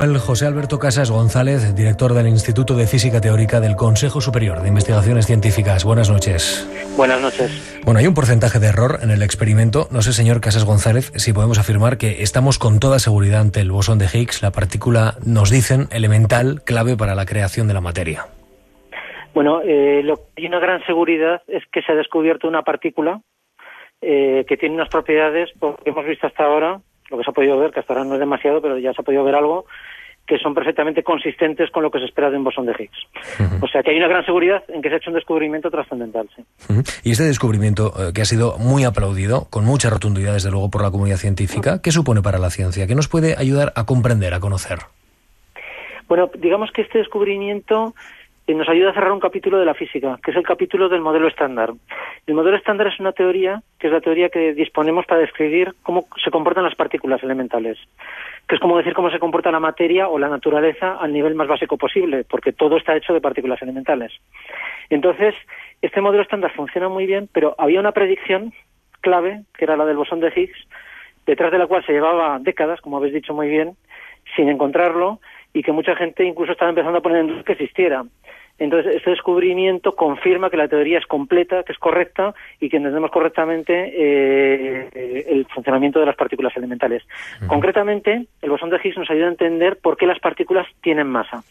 El José Alberto Casas González, director del Instituto de Física Teórica del Consejo Superior de Investigaciones Científicas. Buenas noches. Buenas noches. Bueno, hay un porcentaje de error en el experimento. No sé, señor Casas González, si podemos afirmar que estamos con toda seguridad ante el bosón de Higgs, la partícula, nos dicen, elemental, clave para la creación de la materia. Bueno, lo que hay una gran seguridad es que se ha descubierto una partícula que tiene unas propiedades, porque hemos visto hasta ahora, lo que se ha podido ver, que hasta ahora no es demasiado, pero ya se ha podido ver algo, que son perfectamente consistentes con lo que se espera de un bosón de Higgs. O sea, que hay una gran seguridad en que se ha hecho un descubrimiento trascendental, sí. Y este descubrimiento, que ha sido muy aplaudido, con mucha rotundidad, desde luego, por la comunidad científica, ¿qué supone para la ciencia? ¿Qué nos puede ayudar a comprender, a conocer? Bueno, digamos que este descubrimiento nos ayuda a cerrar un capítulo de la física, que es el capítulo del modelo estándar. El modelo estándar es una teoría, que es la teoría que disponemos para describir cómo se comportan las partículas elementales, que es como decir cómo se comporta la materia o la naturaleza al nivel más básico posible, porque todo está hecho de partículas elementales. Entonces, este modelo estándar funciona muy bien, pero había una predicción clave, que era la del bosón de Higgs, detrás de la cual se llevaba décadas, como habéis dicho muy bien, sin encontrarlo, y que mucha gente incluso estaba empezando a poner en duda que existiera. Entonces, este descubrimiento confirma que la teoría es completa, que es correcta y que entendemos correctamente el funcionamiento de las partículas elementales. Concretamente, el bosón de Higgs nos ayuda a entender por qué las partículas tienen masa.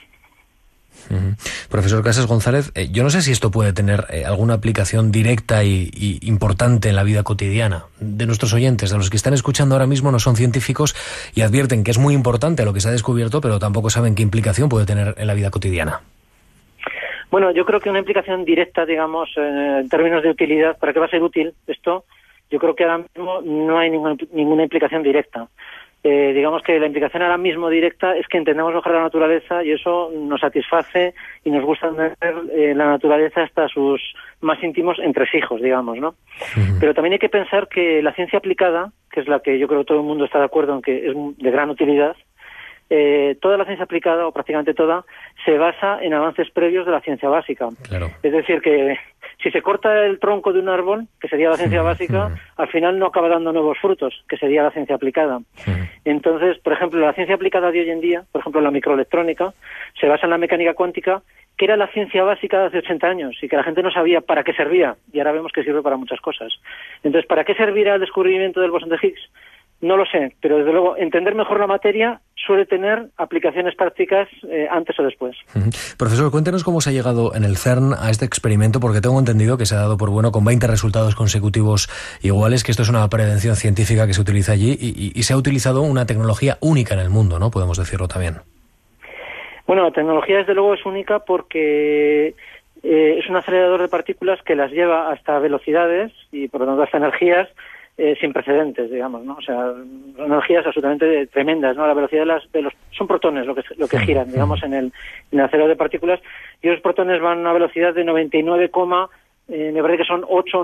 Profesor Casas González, yo no sé si esto puede tener alguna aplicación directa y importante en la vida cotidiana de nuestros oyentes, de los que están escuchando ahora mismo, no son científicos y advierten que es muy importante lo que se ha descubierto, pero tampoco saben qué implicación puede tener en la vida cotidiana. Bueno, yo creo que una implicación directa, digamos, en términos de utilidad, ¿para qué va a ser útil esto? Yo creo que ahora mismo no hay ninguna implicación directa. Digamos que la implicación ahora mismo directa es que entendemos mejor la naturaleza y eso nos satisface y nos gusta entender la naturaleza hasta sus más íntimos entresijos, digamos, ¿no? Pero también hay que pensar que la ciencia aplicada, que es la que yo creo que todo el mundo está de acuerdo en que es de gran utilidad, toda la ciencia aplicada, o prácticamente toda, se basa en avances previos de la ciencia básica. Claro. Es decir, que si se corta el tronco de un árbol, que sería la ciencia básica, al final no acaba dando nuevos frutos, que sería la ciencia aplicada. Entonces, por ejemplo, la ciencia aplicada de hoy en día, por ejemplo, la microelectrónica, se basa en la mecánica cuántica, que era la ciencia básica de hace 80 años y que la gente no sabía para qué servía, y ahora vemos que sirve para muchas cosas. Entonces, ¿para qué servirá el descubrimiento del bosón de Higgs? No lo sé, pero desde luego entender mejor la materia suele tener aplicaciones prácticas antes o después. Profesor, cuéntenos cómo se ha llegado en el CERN a este experimento, porque tengo entendido que se ha dado por bueno con 20 resultados consecutivos iguales, que esto es una prevención científica que se utiliza allí y se ha utilizado una tecnología única en el mundo, ¿no? Podemos decirlo también. Bueno, la tecnología desde luego es única porque es un acelerador de partículas que las lleva hasta velocidades y por lo tanto hasta energías sin precedentes, digamos, ¿no? O sea, energías absolutamente tremendas, ¿no? La velocidad de los son protones lo que giran, digamos, en el acelerador de partículas, y esos protones van a una velocidad de 99, me parece que son 8 o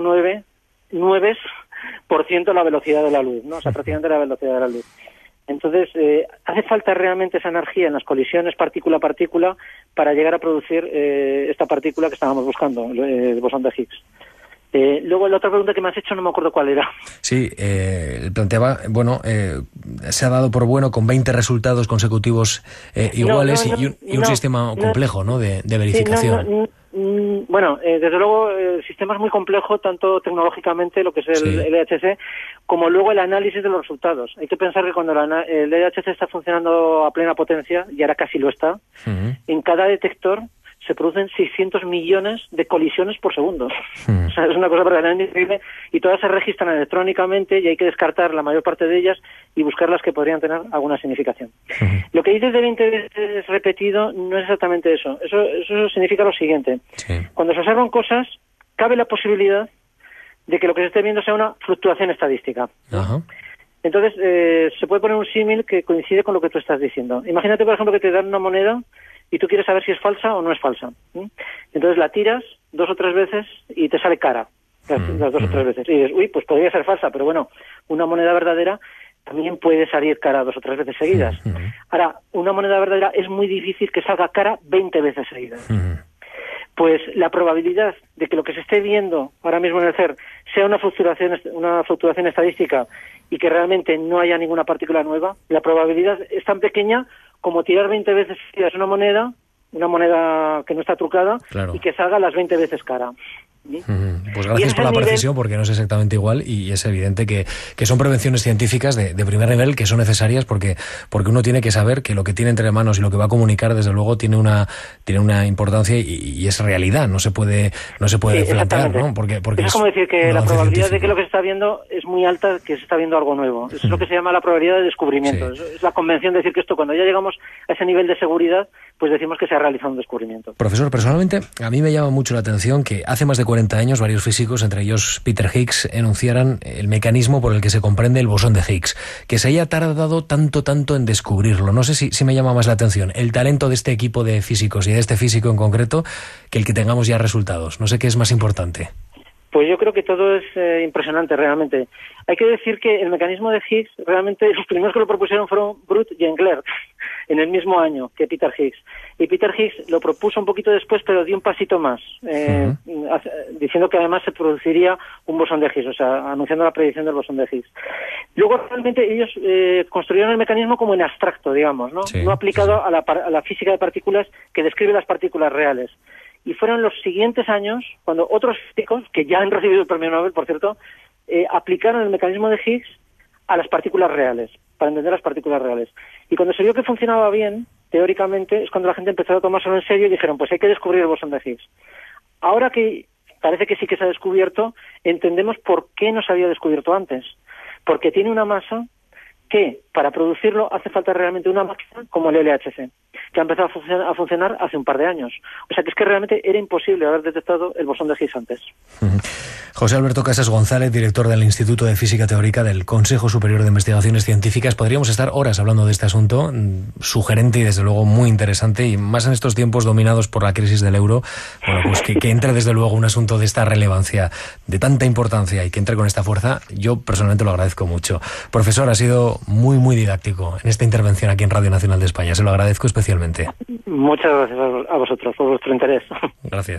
9% la velocidad de la luz, ¿no? O sea, prácticamente la velocidad de la luz. Entonces, hace falta realmente esa energía en las colisiones partícula a partícula para llegar a producir esta partícula que estábamos buscando, el bosón de Higgs. Luego la otra pregunta que me has hecho no me acuerdo cuál era. Sí, planteaba, bueno, se ha dado por bueno con 20 resultados consecutivos iguales y un sistema complejo, ¿no? de verificación. Bueno, desde luego el sistema es muy complejo, tanto tecnológicamente, lo que es el LHC, como luego el análisis de los resultados. Hay que pensar que cuando el LHC está funcionando a plena potencia, y ahora casi lo está, en cada detector se producen 600 millones de colisiones por segundo. O sea, es una cosa verdaderamente increíble y todas se registran electrónicamente y hay que descartar la mayor parte de ellas y buscar las que podrían tener alguna significación. Lo que dices de 20 veces repetido no es exactamente eso. Eso significa lo siguiente. Cuando se observan cosas, cabe la posibilidad de que lo que se esté viendo sea una fluctuación estadística. Entonces, se puede poner un símil que coincide con lo que tú estás diciendo. Imagínate, por ejemplo, que te dan una moneda y tú quieres saber si es falsa o no es falsa. Entonces la tiras 2 o 3 veces y te sale cara las 2 o 3 veces. Y dices, uy, pues podría ser falsa, pero bueno, una moneda verdadera también puede salir cara 2 o 3 veces seguidas. Ahora, una moneda verdadera es muy difícil que salga cara 20 veces seguidas. Pues la probabilidad de que lo que se esté viendo ahora mismo en el CERN sea una fluctuación estadística y que realmente no haya ninguna partícula nueva, la probabilidad es tan pequeña como tirar 20 veces una moneda que no está trucada, claro, y que salga las 20 veces cara. Pues gracias por la precisión, porque no es exactamente igual, y es evidente que son prevenciones científicas de primer nivel, que son necesarias porque uno tiene que saber que lo que tiene entre manos y lo que va a comunicar, desde luego, tiene una importancia y es realidad, no se puede plantear, ¿no? Porque es como decir que la probabilidad de que lo que se está viendo es muy alta, que se está viendo algo nuevo. Eso es lo que se llama la probabilidad de descubrimiento. Sí. Es la convención de decir que esto, cuando ya llegamos a ese nivel de seguridad, pues decimos que se ha realizado un descubrimiento. Profesor, personalmente, a mí me llama mucho la atención que hace más de 40 años varios físicos, entre ellos Peter Higgs, enunciaran el mecanismo por el que se comprende el bosón de Higgs, que se haya tardado tanto en descubrirlo. No sé si me llama más la atención el talento de este equipo de físicos y de este físico en concreto que el que tengamos ya resultados. No sé qué es más importante. Pues yo creo que todo es impresionante, realmente. Hay que decir que el mecanismo de Higgs, realmente, los primeros que lo propusieron fueron Brut y Englert, en el mismo año que Peter Higgs. Y Peter Higgs lo propuso un poquito después, pero dio un pasito más, diciendo que además se produciría un bosón de Higgs, o sea, anunciando la predicción del bosón de Higgs. Luego, realmente, ellos construyeron el mecanismo como en abstracto, digamos, ¿no? Sí, no aplicado a la física de partículas, que describe las partículas reales. Y fueron los siguientes años cuando otros físicos, que ya han recibido el premio Nobel, por cierto, aplicaron el mecanismo de Higgs a las partículas reales, para entender las partículas reales. Y cuando se vio que funcionaba bien, teóricamente, es cuando la gente empezó a tomárselo en serio y dijeron, pues hay que descubrir el bosón de Higgs. Ahora que parece que sí que se ha descubierto, entendemos por qué no se había descubierto antes. Porque tiene una masa que, para producirlo, hace falta realmente una máquina como el LHC, que ha empezado a funcionar hace un par de años. O sea que es que realmente era imposible haber detectado el bosón de Higgs antes. José Alberto Casas González, director del Instituto de Física Teórica del Consejo Superior de Investigaciones Científicas. Podríamos estar horas hablando de este asunto, sugerente y desde luego muy interesante, y más en estos tiempos dominados por la crisis del euro. Bueno, pues que entre desde luego un asunto de esta relevancia, de tanta importancia, y que entre con esta fuerza, yo personalmente lo agradezco mucho. Profesor, ha sido muy didáctico en esta intervención aquí en Radio Nacional de España. Se lo agradezco especialmente. Muchas gracias a vosotros por vuestro interés. Gracias.